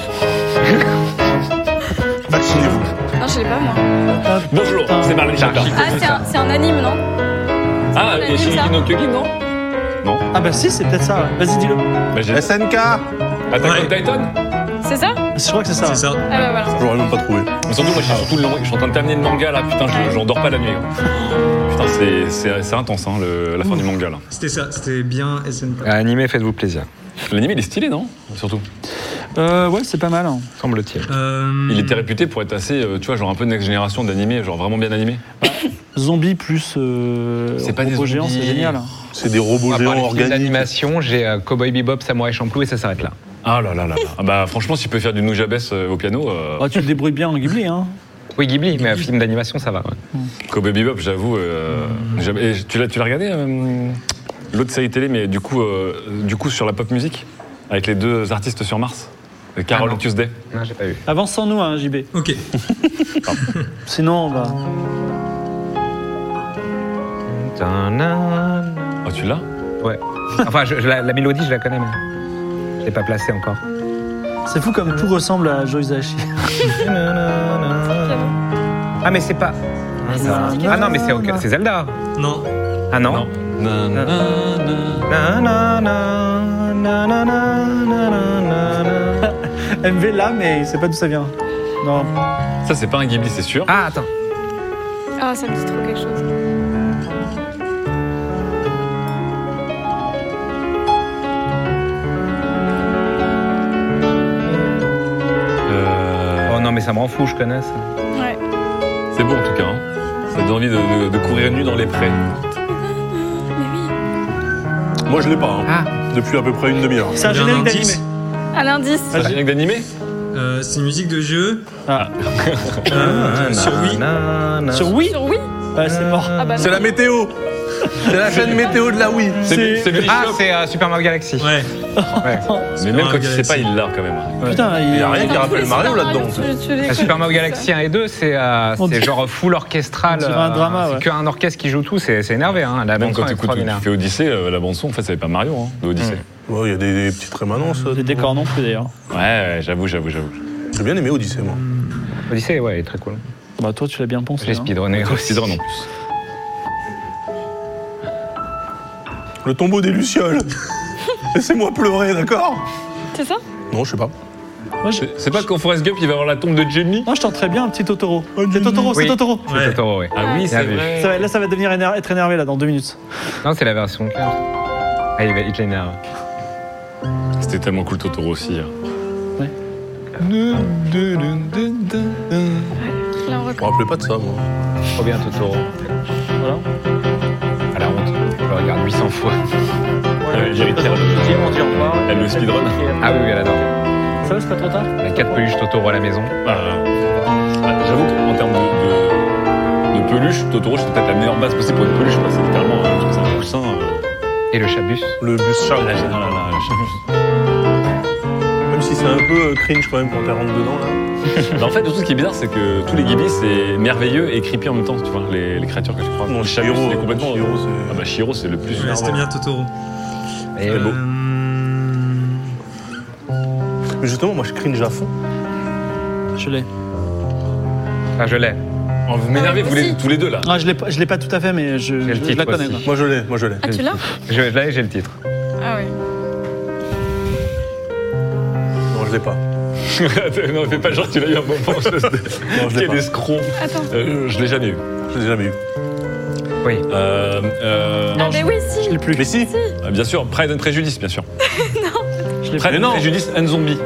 Vaccinez-vous. Non, je l'ai pas, moi. Bonjour, c'est Marlène Schiappa. Ah, c'est un, c'est un anime, non? Ah, C'est un et anime, Shingeki ça. no Kyojin, non Non. Ah bah si, c'est peut-être ça. ouais. Vas-y, dis-le. Bah, j'ai... S N K. Attack Ouais. on Titan. C'est ça? Je crois que c'est ça. C'est ça. Ah bah voilà. J'aurais même pas trouvé. Mais surtout, moi, je suis surtout le long- je suis en train de terminer le manga là. Putain, je, j'en dors pas la nuit. Gros. Putain, c'est, c'est, c'est intense, hein, le, la fin du manga là. C'était ça, c'était bien S N K. Animé, faites-vous plaisir, L'anime, il est stylé, non Surtout. Euh, ouais, c'est pas mal. hein. semble-t-il. Euh, Il était réputé pour être assez, euh, tu vois, genre un peu next génération d'animé, genre vraiment bien animé. Zombie plus euh, C'est pas des robot géant, zombies. c'est génial. C'est des robots À part géants les films organiques. d'animation, j'ai euh, Cowboy Bebop, Samurai Champloo et ça s'arrête là. Ah là là là là. Ah bah franchement, s'il peut faire du Nujabes euh, au piano, euh, Ah, tu te débrouilles bien en Ghibli, hein. Oui, Ghibli, mais un film d'animation, ça va. Ouais. Cowboy Bebop, j'avoue. Euh, jamais- et tu l'as, tu l'as regardé euh, l'autre série télé, mais du coup, euh, du coup sur la pop musique avec les deux artistes sur Mars, euh, Carol Ah non. Tuesday. Non, j'ai pas vu. Avance sans nous, hein, J B. Ok. Sinon, bah. Oh, tu l'as Ouais. Enfin, je- je- la, la mélodie, je la connais, mais je l'ai pas placée encore. C'est fou comme tout ressemble à Joe Hisaishi. Ah, mais c'est pas. Ah non, mais c'est ok, c'est Zelda. Non. Ah non. Non. Na, na, na. Na, na, na, na, na, na, na, na, na. M V là, mais il sait pas d'où ça vient. Non. Ça, c'est pas un Ghibli, c'est sûr. Ah, attends. Ah, ça me dit trop quelque chose. Euh, Oh non, mais ça me rend fou, je connais ça. Ouais. c'est beau en tout cas. Hein. Ça donne envie de, de- de courir nu dans les prés. Mais oui. Moi, je l'ai pas. hein. Ah. Depuis à peu près une demi-heure. C'est un Il y a un générique d'animé. indice. À l'indice. C'est un générique d'animé Euh, c'est une musique de jeu. Ah. Euh, sur Wii. Na, na. Sur Wii Sur Wii? Ouais, c'est mort. Ah bah C'est non. la météo. C'est la chaîne météo de la Wii. C'est, c'est Billy Ah, Shop. c'est euh, Super Mario Galaxy. Ouais. Ouais. Mais même quand il sait Galaxy. pas, il l'a quand même. Putain, il Il y a rien qui Attends, rappelle tous les Mario Super là-dedans. tu- tu les La Super connais, Mario Galaxy un et deux, c'est euh, On c'est dirait- genre full orchestral. on dirait un drama, euh, ouais. C'est qu'un orchestre qui joue tout, c'est c'est énervé. Hein. La Même bande quand son tu est écoutes, tu extraordinaire. fais Odyssey, euh, la bande son, en fait, ça fait pas Mario, hein, de Odyssey. Ouais, il y a des, des petites rémanences. Des décors non plus d'ailleurs. Ouais, ouais, j'avoue, j'avoue, j'avoue. J'ai bien aimé Odyssey, moi. Odyssey, ouais, il est très cool. Bah toi tu l'as bien poncé. J'ai hein. speedrunné Ouais, aussi. speedrun en plus. Le tombeau des Lucioles. Laissez-moi pleurer, d'accord? C'est ça? Non, je sais pas. Moi, je... C'est, c'est pas quand Forrest Gump, il va avoir la tombe de Jenny Moi je tenterais bien un petit Totoro. C'est Totoro, c'est Oui. Totoro. C'est Totoro, oui. Ah oui, c'est Bien vu. vrai. Ça va- là ça va devenir éner- être énervé là dans deux minutes. Non, c'est la version claire. Ah, il va il l'énerve. C'était tellement cool Totoro aussi. hein. Là, on Je me reconnaît. rappelais pas de ça, moi. Trop bien Totoro. Voilà. À la honte. Je le regarde huit cents fois. Euh, L'héritière, On dit au revoir. elle le speedrun. Ah oui, oui, elle adore. Ça va, c'est pas trop tard? Elle a quatre peluches Totoro à la maison. Ah, ah, j'avoue qu'en termes de, de, de peluche, Totoro, c'était peut-être la meilleure base possible pour une peluche. quoi. C'est littéralement un, truc, c'est un coussin. euh. Et le chabus. Le bus Charles. Ah, là, là, là, là, je sais plus. Même si c'est un peu euh, cringe quand même quand t'es rentre dedans, là. Mais en fait, tout ce qui est bizarre, c'est que tous les Ghibli, c'est merveilleux et creepy en même temps, tu vois, les, les créatures que tu crois. Non, Chihiro, Chihiro, c'est complètement. Chihiro, c'est- Ah bah Chihiro, c'est le plus. Ouais, c'était bien Totoro. Et beau. Mais justement, moi, je cringe à fond. Je l'ai. Ah, je l'ai. Oh, vous m'énervez, Ah, vous les, aussi. tous les deux là. Ah, je l'ai pas, je l'ai pas tout à fait, mais je, J'ai le je- je titre la connais. aussi. quoi. Moi, je l'ai, moi, je l'ai. Ah, tu l'as? Je, je l'ai, j'ai le titre. Ah ouais. Non, je l'ai pas. Non, fais pas genre, tu l'as eu un moment. Je... Non, je l'ai Quel pas. escroc. Attends. Euh, je l'ai jamais eu. Je l'ai jamais eu. Oui. Euh, euh, Ah, mais oui, si. Je l'ai plus. Mais si. euh, bien sûr, Pride and Prejudice, bien sûr. Je l'ai Pride Mais and non. Prejudice and Zombie.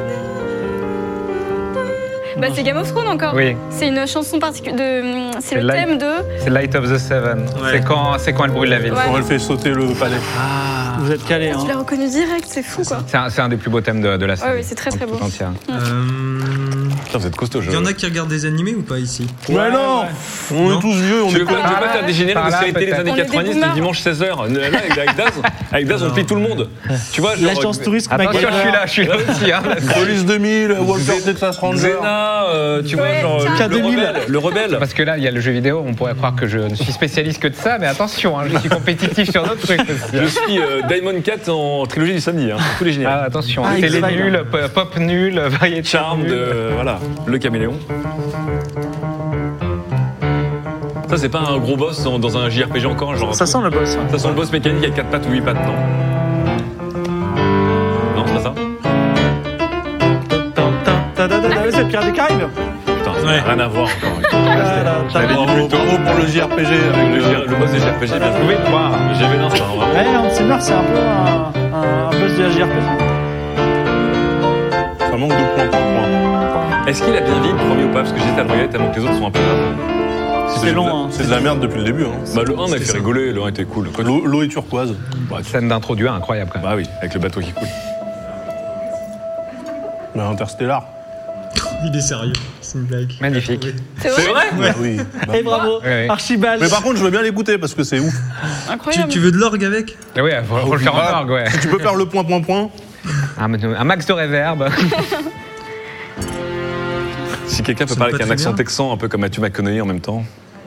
Bah, c'est Game of Thrones encore. Oui. C'est une chanson particulière de. C'est C'est le live. thème de. C'est Light of the Seven. Ouais. C'est quand, c'est quand elle brûle la ville. Ouais. On le fait sauter le palais. Vous êtes calés, hein. Tu l'as reconnu direct, c'est fou quoi. C'est un, c'est un des plus beaux thèmes de, de la série. Ouais, ouais, c'est très, très En beau. tout entière. Euh, Putain, vous êtes costaud. Il y en a qui regardent des animés ou pas ici? Ouais, non, on Non. est tous vieux, on Tu est veux pas, tu veux pas faire des génériques Par de là, séries télé des peut-être. années On est des quatre-vingt-dix boomers. le dimanche seize heures avec, avec Daz Avec Daz, on plie tout le monde. Tu vois, genre. L'agence touriste Attention, je suis là, je suis là aussi. Hein. Police deux mille, Walter Texas Ranger. Zena, euh, tu vois, Ouais, genre. tiens. Le K deux mille. rebelle. Le rebelle. Parce que là, il y a le jeu vidéo, on pourrait croire que je ne suis spécialiste que de ça, mais attention, hein, je suis compétitif sur d'autres trucs aussi. Je suis euh, Diamond Cat en trilogie du samedi, hein, sur tous les génériques. Ah, attention, Ah, télé X-Files. nul, pop- pop nul, variété Charme nulle. de. Voilà, le caméléon. Ça, c'est pas un gros boss dans, dans un J R P G encore, genre. Ça sent le boss. hein. Ça sent le boss mécanique avec quatre pattes ou huit pattes, non? Non, c'est pas ça? C'est le Pirate des Caraïbes. Putain, ça n'a rien à voir encore. Bravo, bravo pour le J R P G avec Le, le. J R le boss des J R P G, bien Vous pouvez le voir. J'ai vu l'instant, vraiment. Ouais, Hans Zimmer, c'est un peu un, un, un boss de la J R P G. Ça manque de points par point. Est-ce qu'il a bien vieilli le premier ou pas? Parce que j'étais à le regarder tellement que les autres sont un peu là. C'est long, hein. C'est de la merde depuis le début. Hein. Bah, le un m'a fait rigoler, le un était cool. Quoi, L'eau l'eau est turquoise. Scène d'intro du un, incroyable quand même. Bah oui, avec le bateau qui coule. Mais Interstellar. Il est sérieux, c'est une blague. Magnifique. C'est C'est vrai vrai? Bah oui. Bah. Et bravo, Ouais, ouais. Archibald. Mais par contre, je veux bien l'écouter parce que c'est ouf. Tu, Incroyable. tu veux de l'orgue avec? Ah ouais, faut, faut le faire en orgue, ouais. Si tu peux faire le point, point, point. Un, un max de réverb. Si quelqu'un peut Ça parler me avec un pas accent très bien. texan, un peu comme Matthew McConaughey en même temps.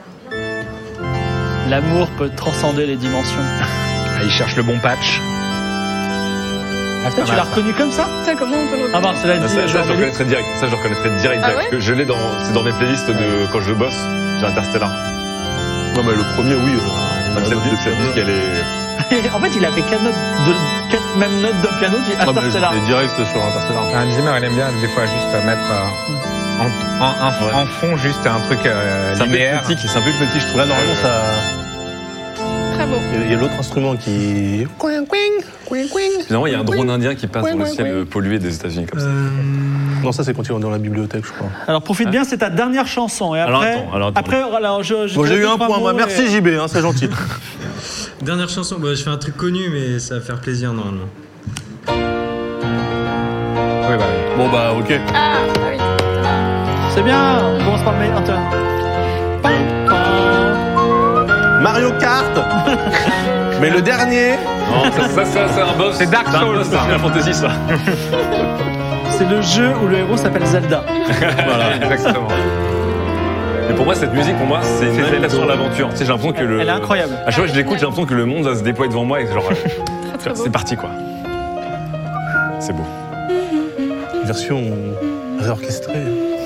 L'amour peut transcender les dimensions. Ah, il cherche le bon patch. Ah, c'est Putain, pas tu mal, l'as ça. reconnu comme ça? Ça, comment on peut le Ah bah, cela Ah, dit, ça, ça, je le Jean-Denis. reconnaîtrais direct. Ça, je le reconnaîtrais direct. Ah direct, ouais parce que je l'ai dans, c'est dans mes playlists de quand je bosse. J'ai Interstellar. Ouais, mais le premier, oui. euh, Même cette note de cette musique, elle est. En fait, il a fait quatre notes de, quatre mêmes notes de piano, dit Ah, mais Interstellar. j'étais direct sur Interstellar. Un Zimmer, il aime bien des fois juste mettre euh, en, en, en- Ouais. en fond juste un truc euh, C'est un peu linéaire. hypnotique, c'est un peu hypnotique, je trouve. Là, normalement, ça. Très beau. Il y a- il y a l'autre instrument qui. Finalement, il y a un drone indien qui passe dans le ciel euh, pollué des États-Unis comme ça. Euh, Non, ça, c'est quand ils vont dans la bibliothèque, je crois. Alors profite bien, c'est ta dernière chanson. Et Alors, après, attends, alors, attends. après, alors, je, je Bon, te j'ai dis eu un trois point, moi. mots Merci, et- J B, hein, c'est gentil. Dernière chanson, bah, je fais un truc connu, mais ça va faire plaisir normalement. Oui, bah, oui. Bon, bah, ok. Ah, ah oui. C'est bien. On commence par le mail. Antoine. Pam, pam. Mario Kart. Mais le dernier. Non, ça, ça, ça, c'est un boss. C'est Dark un Souls, boss de ça. Final Fantasy, ça. C'est le jeu où le héros s'appelle Zelda. Voilà. Exactement. Mais pour moi, cette musique, pour moi, c'est une invitation à l'aventure. Tu sais, j'ai l'impression que le. Elle est incroyable. À chaque fois que je l'écoute, j'ai l'impression que le monde va se déployer devant moi et que genre. Très, très beau. C'est parti, quoi. C'est beau. Version réorchestrée.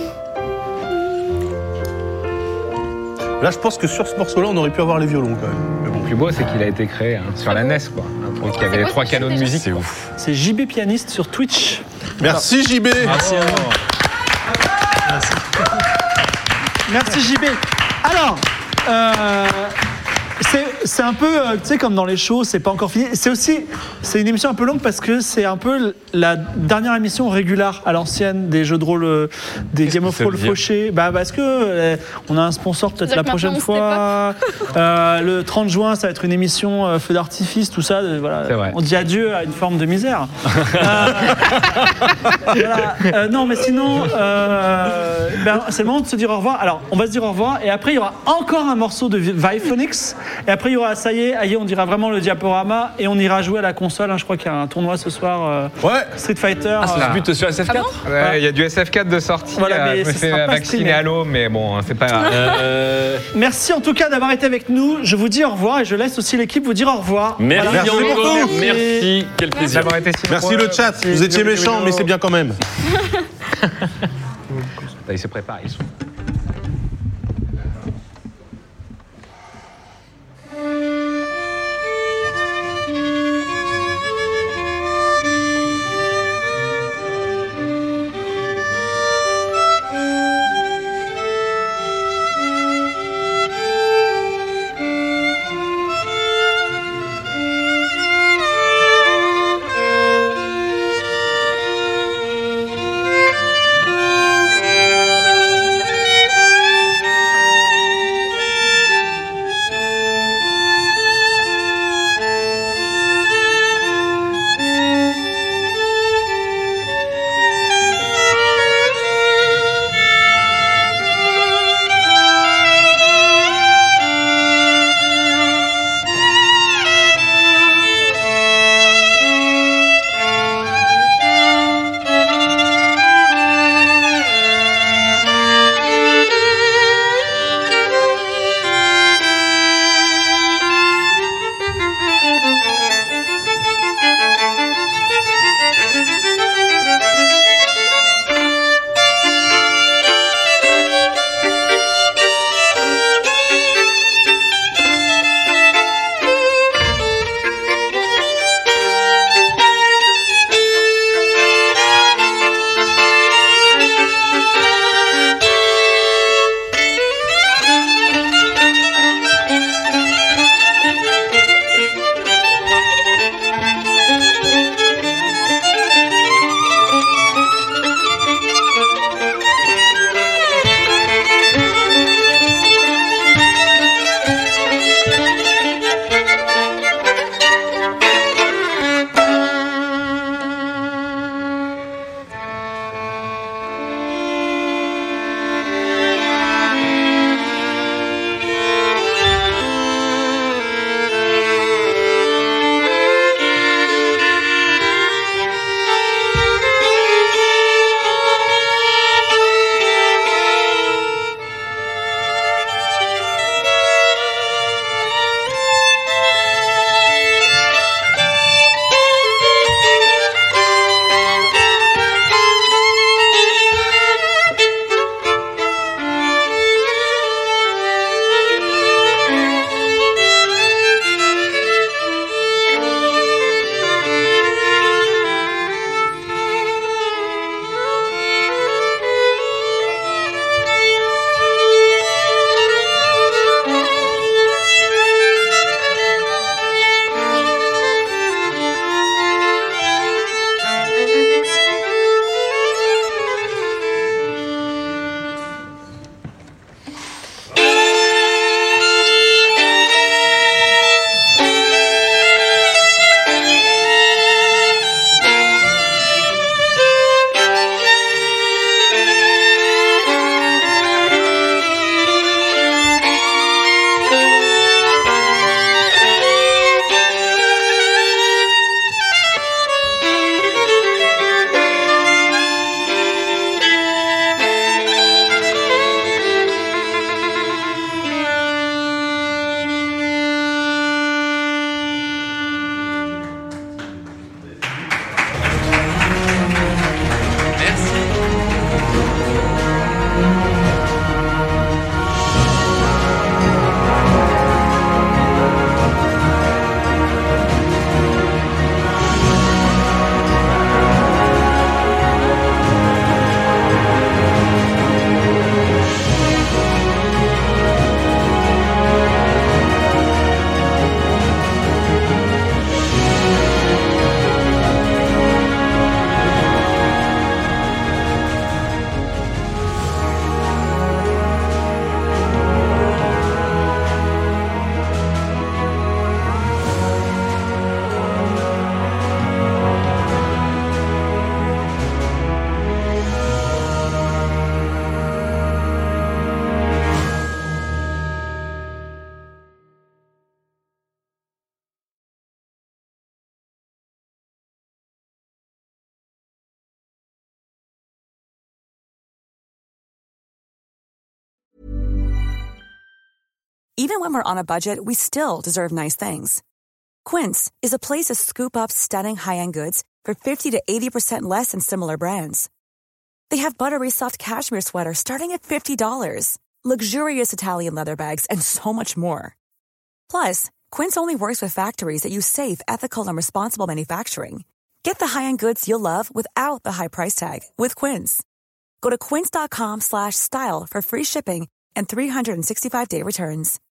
Là, je pense que sur ce morceau-là, on aurait pu avoir les violons quand même. Mais bon. Le plus beau, c'est qu'il a été créé hein, sur la N E S, quoi. Un truc qui avait C'est les quoi trois ce canaux de jeu, musique. C'est ouf. C'est J B pianiste sur Twitch. Merci, J B. Merci à vous. Merci J B. Alors, euh, c'est c'est un peu, euh, tu sais, comme dans les shows, c'est pas encore fini. C'est aussi, c'est une émission un peu longue parce que c'est un peu la dernière émission régulière à l'ancienne des jeux de rôle, euh, des Qu'est-ce Game que of ça Thrones veut dire fauchés. Bah parce que euh, on a un sponsor peut-être C'est-à-dire la que prochaine maintenant, on fois. Euh, le trente juin, ça va être une émission euh, feu d'artifice, tout ça. euh, voilà. C'est vrai. On dit adieu à une forme de misère. Euh, voilà. Euh, non, mais sinon, euh, ben, c'est le moment de se dire au revoir. Alors, on va se dire au revoir, et après, il y aura encore un morceau de Viphonix, et après, il y aura, ça y est, aïe, on dira vraiment le diaporama, et on ira jouer à la console. hein. Je crois qu'il y a un tournoi ce soir, euh, Ouais. Street Fighter. Ah, c'est euh, le but sur S F quatre. Ouais, il y a du S F quatre de sortie. Voilà, mais euh, je me ce fais sera pas vacciner streamé. à l'eau, mais bon, c'est pas grave. Euh, Merci en tout cas d'avoir été avec nous. Je vous dis au revoir, et je laisse aussi l'équipe vous dire au revoir. Merci, Voilà. Merci Yango. beaucoup. Merci, quel plaisir. D'avoir été si Merci nombreux. le chat. Vous étiez méchants, mais c'est bien quand même. Ils se préparent, ils sont. Even when we're on a budget, we still deserve nice things. Quince is a place to scoop up stunning high-end goods for fifty to eighty percent less than similar brands. They have buttery soft cashmere sweaters starting at fifty dollars, luxurious Italian leather bags, and so much more. Plus, Quince only works with factories that use safe, ethical, and responsible manufacturing. Get the high-end goods you'll love without the high price tag with Quince. Go to quince.com slash style for free shipping and three hundred sixty-five day returns.